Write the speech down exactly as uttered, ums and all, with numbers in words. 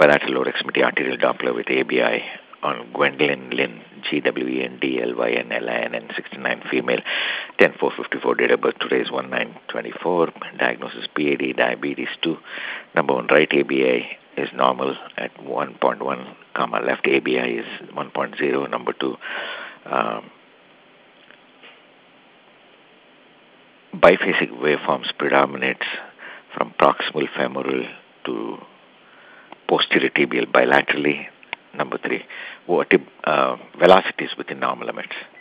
bilateral lower extremity arterial Doppler with A B I on Gwendolyn Lynn, G W E N D L Y N L I N N, sixty-nine, female, ten four fifty-four, date of birth today is one nine twenty-four, diagnosis P A D, diabetes two, number one, right A B I is normal at one point one, comma, left A B I is one point zero, number two, um, biphasic waveforms predominates from proximal femoral to posterior tibial bilaterally. Number three, vertib- uh, velocities within normal limits.